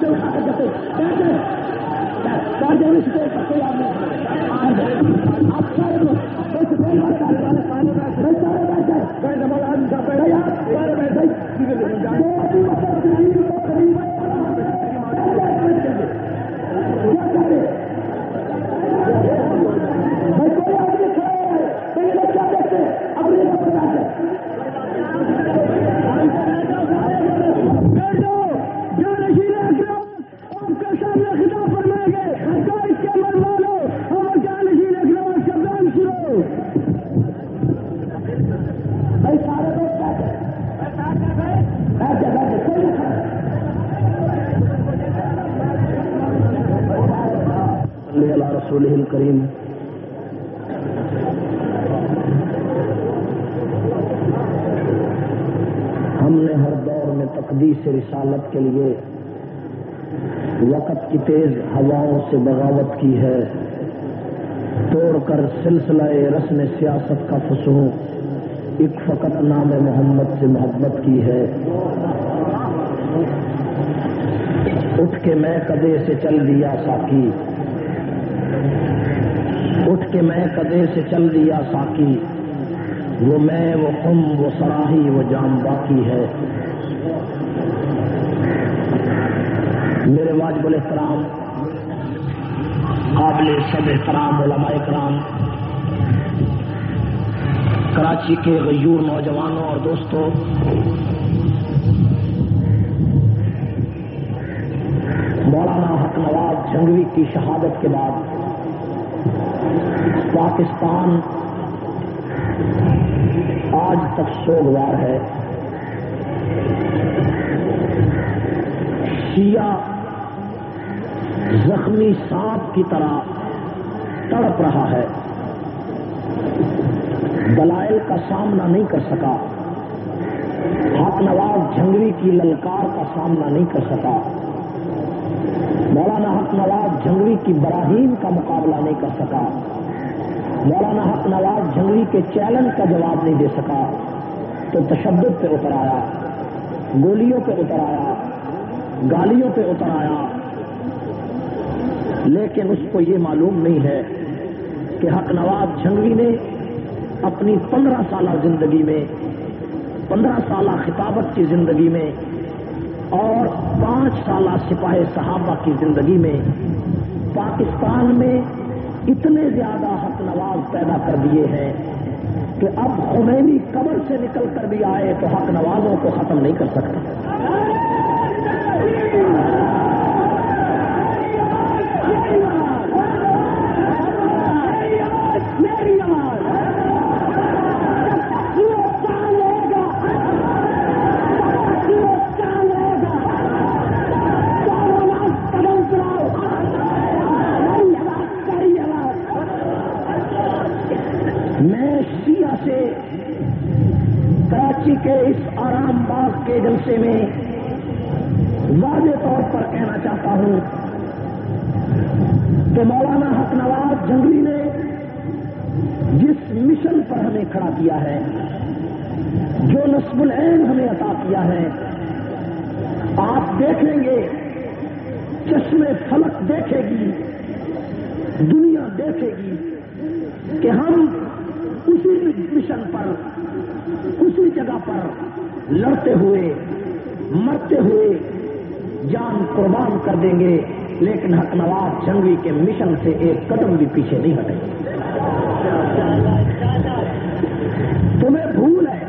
نیچے اٹھا کر جاتے کوئی آپ آپ سارے لوگ رسولہ الکریم ہم نے ہر دور میں تقدیس رسالت کے لیے وقت کی تیز ہواؤں سے بغاوت کی ہے، توڑ کر سلسلہ رسم سیاست کا فسوں ایک فقط نام محمد سے محبت کی ہے۔ اٹھ کے میں قدے سے چل دیا ساقی، اٹھ کے میں قدے سے چل دیا ساقی، وہ میں وہ خم وہ سراہی وہ جام باقی ہے۔ میرے واجب الاحترام قابل سب احترام علماء کرام، کراچی کے غیور نوجوانوں اور دوستوں، مولانا حق نواز جھنگوی کی شہادت کے بعد پاکستان آج تک سوگوار ہے۔ شیعہ زخمی سانپ کی طرح تڑپ رہا ہے، دلائل کا سامنا نہیں کر سکا، حق نواز جھنگوی کی للکار کا سامنا نہیں کر سکا، مولانا حق نواز جھنگوی کی براہین کا مقابلہ نہیں کر سکا، مولانا حق نواز جھنگوی کے چیلنج کا جواب نہیں دے سکا، تو تشدد پہ اتر آیا، گولیوں پہ اتر آیا، گالیوں پہ اتر آیا، لیکن اس کو یہ معلوم نہیں ہے کہ حق نواز جھنگوی نے اپنی 15 سالہ زندگی میں، 15 سالہ خطابت کی زندگی میں اور 5 سالہ سپاہ صحابہ کی زندگی میں پاکستان میں اتنے زیادہ حق نواز پیدا کر دیے ہیں کہ اب خمینی قبر سے نکل کر بھی آئے تو حق نوازوں کو ختم نہیں کر سکتا۔ کراچی کے اس آرام باغ کے جلسے میں واضح طور پر کہنا چاہتا ہوں کہ مولانا حق نواز جھنگوی نے جس مشن پر ہمیں کھڑا کیا ہے، جو نصب العین ہمیں عطا کیا ہے، آپ دیکھیں گے، چشمے فلک دیکھے گی، دنیا دیکھے گی کہ ہم اسی مشن پر، اسی جگہ پر لڑتے ہوئے، مرتے ہوئے جان قربان کر دیں گے، لیکن حق نواز جھنگوی کے مشن سے ایک قدم بھی پیچھے نہیں ہٹیں گے۔ تمہیں بھول ہے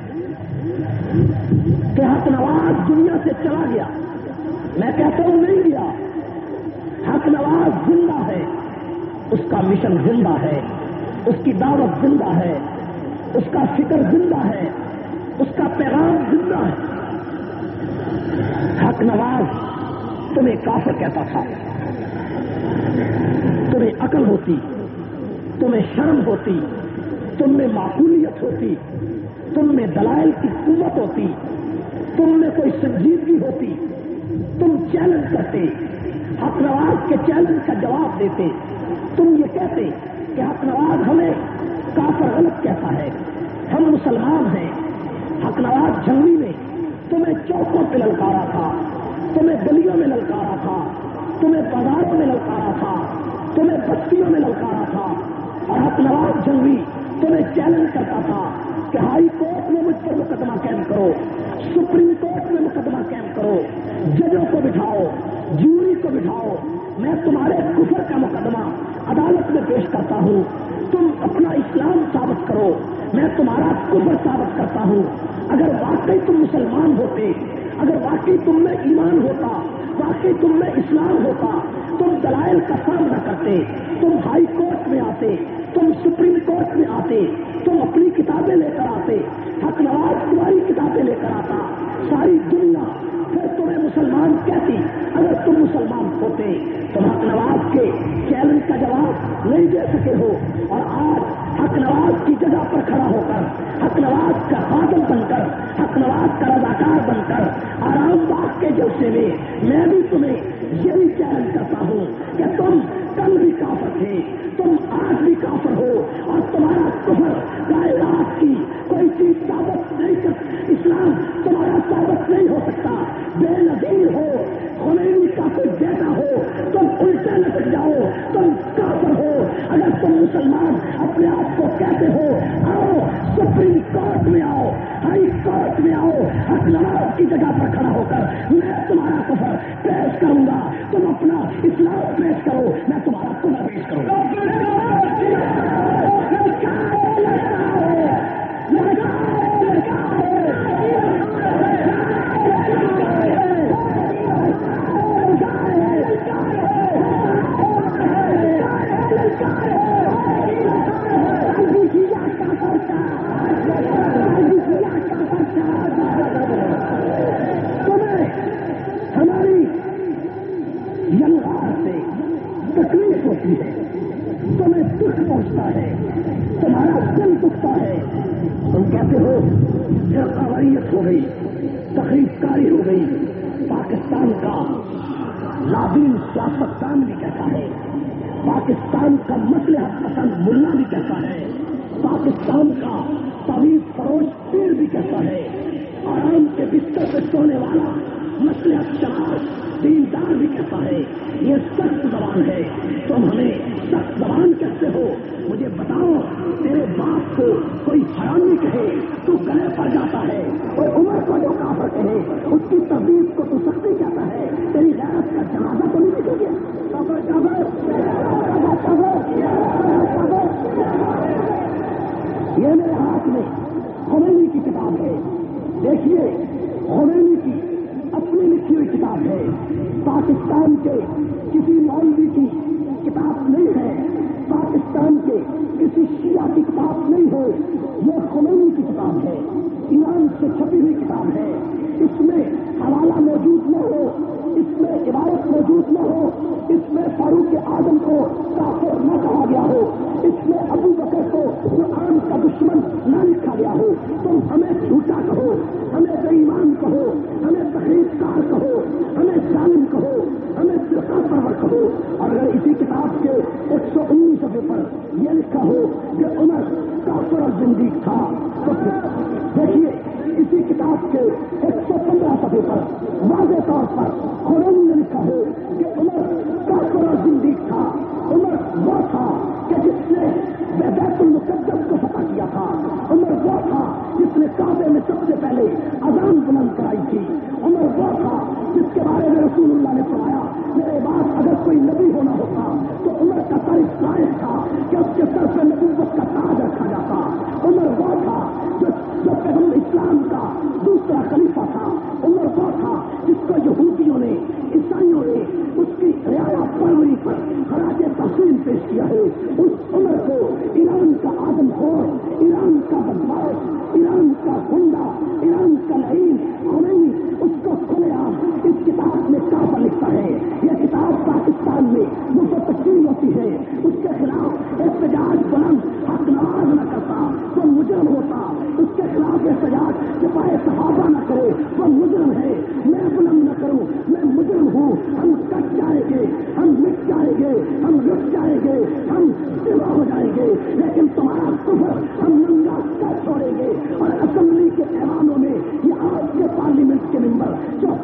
کہ حق نواز دنیا سے چلا گیا، میں کہتا ہوں نہیں گیا، حق نواز زندہ ہے، اس کا مشن زندہ ہے، اس کی دعوت زندہ ہے، اس کا فکر زندہ ہے، اس کا پیغام زندہ ہے۔ حق نواز تمہیں کافر کہتا تھا، تمہیں عقل ہوتی، تمہیں شرم ہوتی، تم میں معقولیت ہوتی، تم میں دلائل کی قوت ہوتی، تم میں کوئی سنجیدگی ہوتی، تم چیلنج کرتے، حق نواز کے چیلنج کا جواب دیتے، تم یہ کہتے کہ حق نواز ہمیں کافر غلط کہتا ہے، ہم مسلمان ہیں۔ حق نواز جھنگوی نے تمہیں چوکوں پہ للکارا تھا، تمہیں گلیوں میں للکارا تھا، تمہیں بازاروں میں للکارا تھا، تمہیں بستیوں میں للکارا تھا، اور حق نواز جنگی تمہیں چیلنج کرتا تھا کہ ہائی کورٹ میں مجھ پر مقدمہ قائم کرو، سپریم کورٹ میں مقدمہ قائم کرو، ججوں کو بٹھاؤ، جیوری کو بٹھاؤ، میں تمہارے کفر کا مقدمہ عدالت میں پیش کرتا ہوں، تم اپنا اسلام ثابت کرو، میں تمہارا کفر ثابت کرتا ہوں۔ اگر واقعی تم مسلمان ہوتے، اگر واقعی تم میں ایمان ہوتا، واقعی تم میں اسلام ہوتا، تم دلائل کا سامنا کرتے، تم ہائی کورٹ میں آتے، تم سپریم کورٹ میں آتے، تم اپنی کتابیں لے کر آتے، حق نواز تمہاری کتابیں لے کر آتا، ساری دنیا پھر تمہیں مسلمان کہتی۔ اگر تم مسلمان ہوتے تم حق نواز کے چیلنج کا جواب نہیں دے سکے ہو، اور آج حق نواز کی جگہ پر کھڑا ہو کر، حق نواز کا خادم بن کر، حق نواز کا رضاکار بن کر آرام باغ کے جلسے میں بھی تمہیں یہی چیلنج کرتا ہوں کہ تم کل بھی کافر تھے، تم آج بھی کافر ہو، اور تمہارا کفر کائنات کی کوئی چیز ثابت نہیں کر، اسلام تمہارا ثابت نہیں ہو سکتا، بے نظیر ہو، خمینی کا کوئی بیٹا ہو، تم الٹے لٹک جاؤ، تم کافر ہو۔ اگر تم مسلمان اپنے آپ کو کہتے ہو، آؤ سپریم کورٹ میں آؤ، ہائی کورٹ میں آؤ، حق نواز کی جگہ پر کھڑا ہو کر میں تمہارا کفر پیش کروں گا، تم اپنا اسلام پیش کرو، میں تمہارا کفر پیش کروں گا۔ ہماری یلغار سے تکلیف ہوتی ہے، تمہیں دکھ پہنچتا ہے، تمہارا دل دکھتا ہے، تم کہتے ہو فرقہ ہو گئی، تخریب کاری ہو گئی، پاکستان کا لابین سیاستدان بھی کہتا ہے، پاکستان کا مصلحت پسند ملا بھی کہتا ہے، پاکستان کا طویل فروش پیر بھی کہتا ہے، آرام کے بستر پہ سونے والا مصلحت شناس دیندار بھی کہتا ہے، یہ سخت زبان ہے، تم ہمیں سخت زبان کہتے ہو۔ مجھے بتاؤ، تیرے باپ کو کوئی حرامی کہے تو گلے پڑ جاتا ہے، اور عمر کو جو کافر کہے اس کی تبدیل کو تو سختی کہتا ہے، تیری غیرت کا جنازہ تو نہیں نکل گیا۔ یہ میرے ہاتھ میں خمینی کی کتاب ہے، دیکھیے خمینی کی اپنی لکھی ہوئی کتاب ہے، پاکستان کے کسی مولوی کی کتاب نہیں ہے، پاکستان کے کسی شیعہ کی کتاب نہیں ہے، یہ خمینی کی کتاب ہے، ایران سے چھپی ہوئی کتاب ہے، اس میں حوالہ موجود نہ ہو، اس میں عبارت موجود نہ ہو، اس میں فاروق اعظم کو کافر نہ کہا گیا ہو، اس میں ابو بکر کو قرآن کا دشمن نہ لکھا گیا ہو، تم ہمیں جھوٹا کہو، ہمیں بے ایمان کہو، ہمیں تخریب کار کہو، ہمیں ظالم کہو، ہمیں فرقہ پرور کہو، اور اگر اسی کتاب کے 119 صفحے پر یہ لکھا ہو کہ عمر کافر اور زندیق تھا، تو دیکھیے اسی کتاب کے 115 صفحے پر واضح طور پر خمینی نے لکھا ہو کہ عمر کافر اور زندیق تھا، عمر وہ تھا کہ جس نے بیت المقدس کو فتح کیا تھا، عمر وہ تھا جس نے کعبے میں سب سے پہلے اذان بلند کرائی تھی، عمر وہ تھا جس کے بارے میں رسول اللہ نے فرمایا میرے بعد اگر کوئی نبی ہونا ہوتا تو عمر کا سر اس لائق تھا کہ اس کے سر پہ نبوت کا تاج رکھا جاتا، عمر وہ تھا جو پیغمبر اسلام کا دوسرا خلیفہ تھا، عمر وہ تھا جس کو یہودیوں نے عیسائیوں نے اس کی رعایا پروری پر خراج تحسین پیش کیا ہے، اس عمر کو ایران کا آدم خور، ایران کا بدماش، ایران کا گنڈا، ایران کا لعین خمینی اس کو کھلے عام اس کتاب میں کافر لکھتا ہے۔ یہ کتاب پاکستان میں مفت تقسیم ہوتی ہے، اس کے خلاف احتجاج بلند حق نواز نہ کرتا تو مجرم ہوتا، اس کے خلاف احتجاج سپاہی صحابہ نہ کرے وہ مجرم ہے، میں بلند نہ کروں میں مجرم ہوں، ہم کٹ جائیں گے، ہم مٹ جائیں گے، ہم رک جائیں گے، ہم سوا ہو جائیں گے، لیکن تمہارا کفر ہم ننگا کر چھوڑیں گے، اور اسمبلی کے ایوانوں میں یہ آج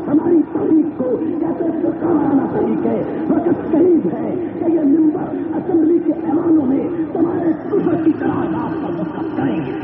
ہماری تاریخ کو کیسے سرکارانہ طریقے وقت قریب ہے کہ یہ ممبر اسمبلی کے ایوانوں میں تمہارے کفر کی قرارداد پر دستخط کریں گے.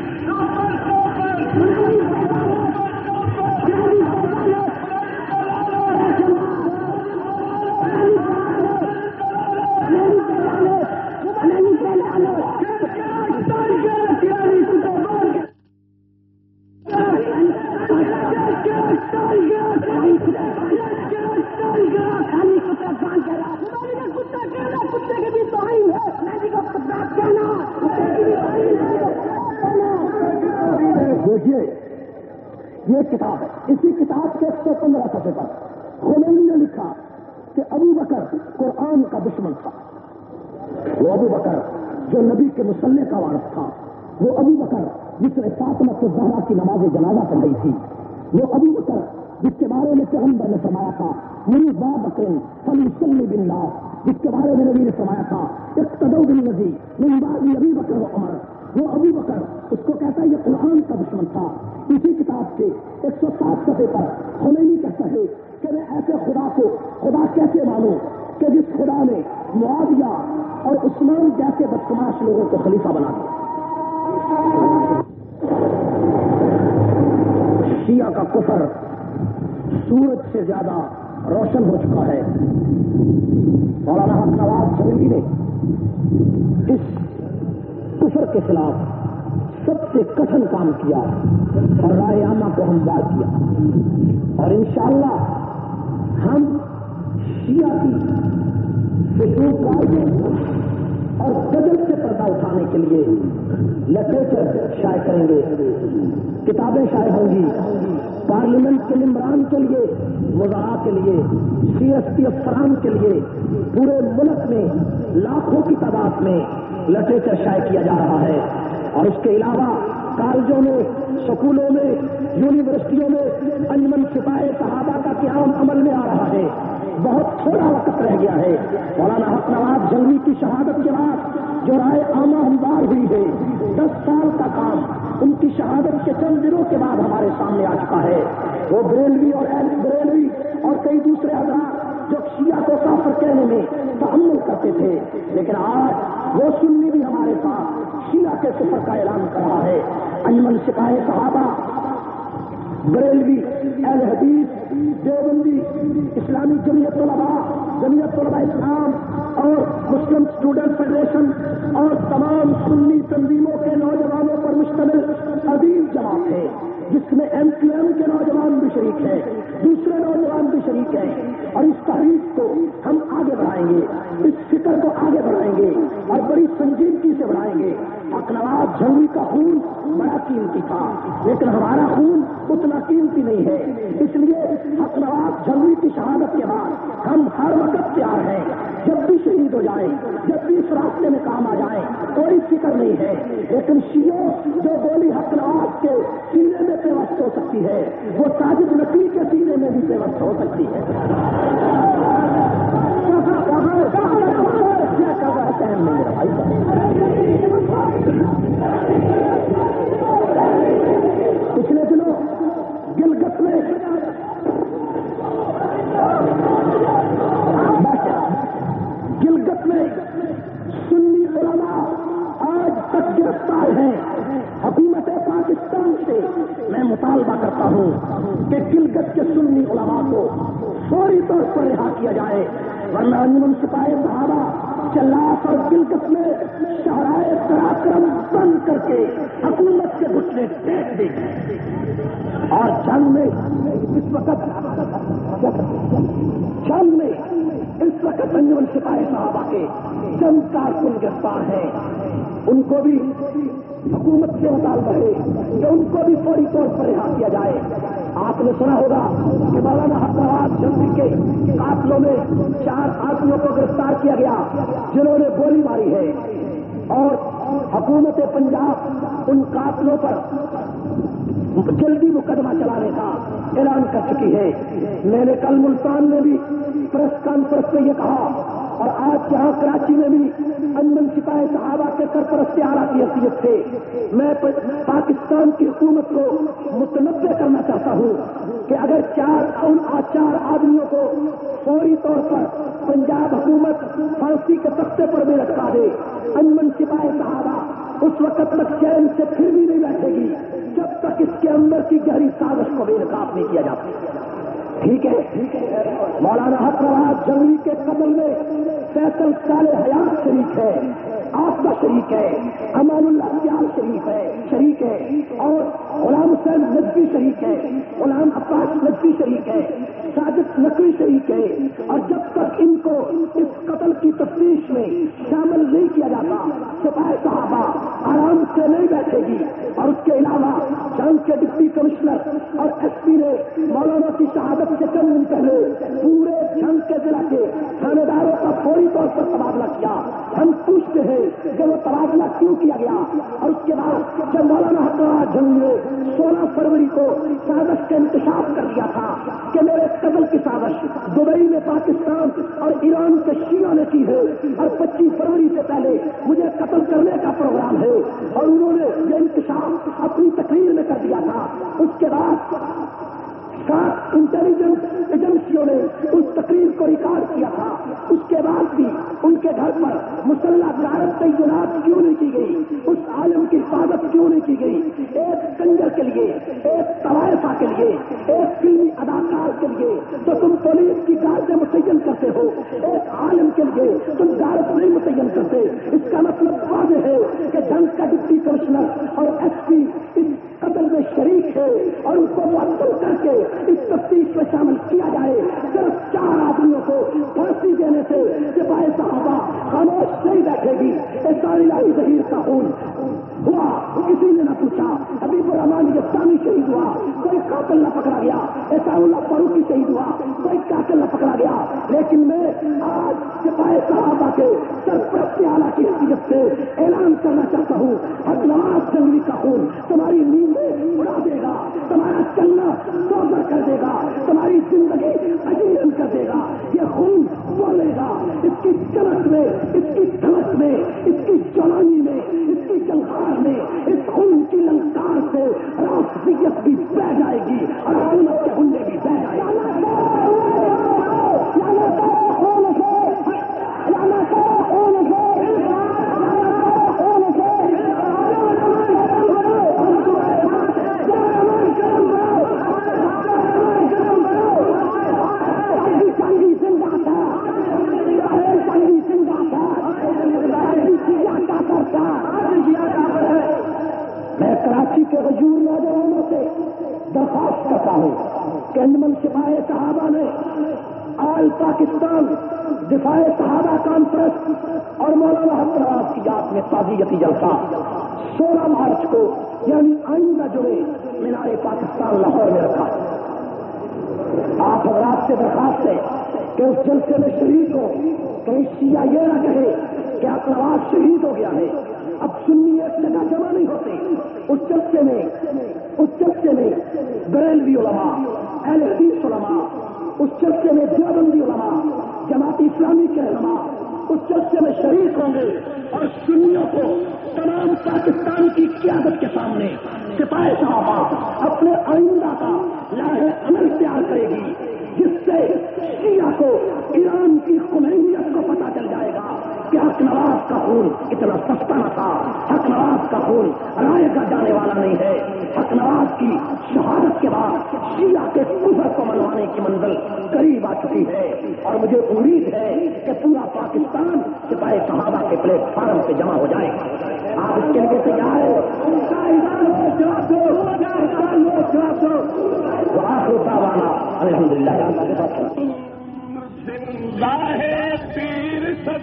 دیکھیے یہ کتاب ہے, اسی کتاب کے 115 صفحے پر خمینی نے لکھا کہ ابو بکر قرآن کا دشمن تھا. وہ ابو بکر جو نبی کے مصلی کا وارث تھا, وہ ابو بکر جس نے فاطمہ الزہرا کی نماز جنازہ پڑھائی تھی, وہ ابو بکر جس کے بارے میں پیغمبر نے فرمایا تھا میری با بکر فلیصلی بالناس, جس کے بارے میں نبی نے فرمایا تھا اقتدوا بالنبی من بعد ابی بکر و عمر. وہ ابو بکر اس کو کہتا ہے یہ قرآن کا دشمن تھا. اسی کتاب کے 107 صفحے پر خمینی کہتا ہے کہ میں ایسے خدا کو خدا کیسے مانوں کہ جس خدا نے معاویہ اور عثمان جیسے بدتماش لوگوں کو خلیفہ بنا دیا. شیعہ کا کفر سورج سے زیادہ روشن ہو چکا ہے. مولانا حق نواز جنگلی نے اس کفر کے خلاف سب سے کٹھن کام کیا اور رائے عامہ کو ہموار کیا, اور انشاءاللہ ہم شیعہ کی فضول کاریوں اور غضب سے پردہ اٹھانے کے لیے لٹریچر شائع کریں گے, کتابیں شائع ہوں گی. پارلیمنٹ کے ممبران کے لیے, وزراء کے لیے, CSP افسران کے لیے پورے ملک میں لاکھوں کی تعداد میں لٹریچر شائع کیا جا رہا ہے. اور اس کے علاوہ کالجوں میں, سکولوں میں, یونیورسٹیوں میں انجمن سپاہی صحابہ کا قیام عمل میں آ رہا ہے. بہت تھوڑا وقت رہ گیا ہے. مولانا حق نواز جنگلی کی شہادت کے بعد جو رائے عامہ ہموار ہوئی ہے, 10 سال کا کام ان کی شہادت کے چند دنوں کے بعد ہمارے سامنے آ چکا ہے. وہ بریلوی اور ایل بریلوی اور کئی دوسرے حضرات جو شیعہ کو کافر کہنے میں تعمل کرتے تھے, لیکن آج وہ سنی بھی ہمارے ساتھ شیعہ کے کفر کا اعلان کر رہا ہے. انجمن سپاہی صحابہ, بریلوی, اہل حدیث, دیوبندی, اسلامی جمعیت طلباء اسلام اور مسلم اسٹوڈنٹ فیڈریشن اور تمام سنی تنظیموں کے نوجوانوں پر مشتمل عظیم جماعت ہے, جس میں MQM کے نوجوان بھی شریک ہیں, دوسرے نوجوان بھی شریک ہیں. اور اس تحریک کو ہم آگے بڑھائیں گے, اس فکر کو آگے بڑھائیں گے اور بڑی سنجیدگی سے بڑھائیں گے. حق نواز جنگلی کا خون بڑا قیمتی تھا, لیکن ہمارا خون اتنا قیمتی نہیں ہے. اس لیے حق نواز جنگلی کی شہادت کے بعد ہم ہر وقت تیار ہیں, جب بھی شہید ہو جائیں, جب بھی اس راستے میں کام آ جائیں, کوئی فکر نہیں ہے. لیکن شیعوں جو گولی حق نواز کے سینے میں پیوست ہو سکتی ہے, وہ ساجد نقوی کے سینے میں بھی پیوست ہو سکتی ہے. پچھلے دنوں گلگت میں سنی علماء آج تک گرفتار ہیں. حکومت پاکستان سے میں مطالبہ کرتا ہوں کہ گلگت کے سنی علماء کو فوری طور پر رہا کیا جائے, ورنہ انجمن سپاہی صحابہ چلاف اور گلگت میں شاہراہ پراکرم بند کر کے حکومت کے گھٹنے ٹیک دیں گے. اور جنگ میں اس وقت انجمن سپاہی صحابہ کے چند کارکن گرفتار ہیں. ان کو بھی حکومت سے مطالبہ ہے کہ ان کو بھی فوری طور پر رہا کیا جائے. آپ نے سنا ہوگا کہ مولانا حق نواز جنگلی کے قاتلوں میں 4 آدمیوں کو گرفتار کیا گیا جنہوں نے گولی ماری ہے, اور حکومت پنجاب ان قاتلوں پر جلدی مقدمہ چلانے کا اعلان کر چکی ہے. میں نے کل ملتان میں بھی پریس کانفرنس میں یہ کہا اور آج یہاں کراچی میں بھی انجمن سپاہی صحابہ کے سرپرست اعلیٰ کی حیثیت سے میں پاکستان کی حکومت کو متنبع کرنا چاہتا ہوں کہ اگر چار آدمیوں کو فوری طور پر پنجاب حکومت پھانسی کے تختے پر بھی لٹکا دے، انجمن سپاہی صحابہ اس وقت تک چین سے پھر بھی نہیں بیٹھے گی جب تک اس کے اندر کی گہری سازش کو بے نقاب نہیں کیا جاتا۔ ٹھیک ہے، مولانا حق نواز جنگلی کے قتل میں فیصل صالح حیات شریک ہے، آفا شریک ہے، امان اللہ سیال شریک ہے اور غلام حسین نقوی شریک ہے، غلام عباس نقوی شریک ہے، ساجد نقوی شریک ہے، اور جب تک ان کو اس قتل کی تفتیش میں شامل نہیں کیا جاتا سپاہی صحابہ آرام سے نہیں بیٹھے گی۔ اور اس کے علاوہ جنگ کے ڈپٹی کمشنر اور ایس پی نے مولانا کی شہادت سے چند دن پہلے پورے جنگ کے ضلع کے تھانے داروں کا فوری طور پر تبادلہ کیا۔ ہم پوچھتے ہیں کہ وہ تبادلہ کیوں کیا گیا؟ اور اس کے بعد جب مولانا حق نواز جنگلی نے 16 فروری کو سازش کا انکشاف کر دیا تھا کہ میرے قتل کی سازش دبئی میں پاکستان اور ایران کے شیعہ نے کی ہے اور 25 فروری سے پہلے مجھے قتل کرنے کا پروگرام ہے، اور انہوں نے یہ انکشاف اپنی تقریر میں کر دیا تھا۔ اس کے بعد 7 انٹیلیجنس ایجنسیوں نے اس تقریر کو ریکارڈ کیا تھا، اس کے بعد بھی ان کے گھر پر مسلح کارت تعینات کیوں نہیں کی گئی؟ اس عالم کی حفاظت کیوں نہیں کی گئی؟ ایک کنجر کے لیے، ایک طوائفہ کے لیے، ایک فلمی اداکار کے لیے تو تم پولیس کی گارڈیں متعین کرتے ہو، ایک عالم کے لیے تم گارڈ نہیں متعین کرتے۔ اس کا مطلب واضح ہے کہ جنگ کا ڈپٹی کمشنر اور ایس پی اس قتل میں شریک ہے اور ان کو معطل کر کے اس تفتیش میں شامل کیا جائے۔ صرف 4 آدمیوں کو پھانسی دینے سے سپاہی صحابہ خاموش نہیں بیٹھے گی۔ الہی ظہیر کا خون ہوا، کسی نے نہ پوچھا۔ حبیب الرحمان یزدانی شہید ہوا، کوئی قاتل نہ پکڑا گیا۔ احسان اللہ فاروقی شہید ہوا، کوئی قاتل نہ پکڑا گیا۔ لیکن میں آج سپاہی صحابہ کے سرپرست اعلیٰ کی حیثیت سے اعلان کرنا چاہتا ہوں، حق نواز جنگلی کا خون تمہاری نیندیں اڑا دے گا، تمہارا چلنا دوزر کر دے گا، تمہاری زندگی عجیب کر دے گا۔ یہ خون بولے گا، اس کی چمک میں، اس کی دھمک میں، اس کی جوانی میں، اس کی جلخار میں، اس خون کی للکار سے رافضیت بھی بہ جائے گی اور حکومت کے گنڈے بھی بہ جائے گی۔ میں کراچی کے غیور نوجوانوں سے درخواست کرتا ہوں کہ انجمن سپاہی صحابہ نے آل پاکستان دفاع صحابہ کانفرنس اور مولانا حق نواز کی یاد میں تعزیتی جلسہ 16 مارچ کو یعنی آئندہ جمعے مینار پاکستان لاہور میں رکھا۔ آپ حضرات سے درخواست ہے کہ اس جلسے میں شریک ہو، کہیں شیعہ یہ نہ کہے کہ حق نواز شہید ہو گیا ہے۔ اب سنی ایک جگہ جمع نہیں ہوتے۔ اس جلسے میں بریلوی علماء، اہل حدیث علماء، اس جلسے میں دیوبندی علماء، جماعت اسلامی کے علماء اس جلسے میں شریک ہوں گے اور سنیوں کو تمام پاکستان کی قیادت کے سامنے سپاہی صحابہ اپنے آئندہ کا لاہ عمل تیار کرے گی، جس سے شیعہ کو ایران کی خمینیت کو پتہ چل جائے گا کہ حق نواز کا خون اتنا سستا نہ تھا، حق نواز کا خون رائے کا جانے والا نہیں ہے۔ حق نواز کی شہادت کے بعد شیعہ کے کفر کو منوانے کی منزل قریب آ چکی ہے اور مجھے امید ہے کہ پورا پاکستان سپاہی صحابہ کے پلیٹ فارم پہ جمع ہو جائے گا۔ آپ اس کے لیے تیار ہیں؟ الحمد للہ۔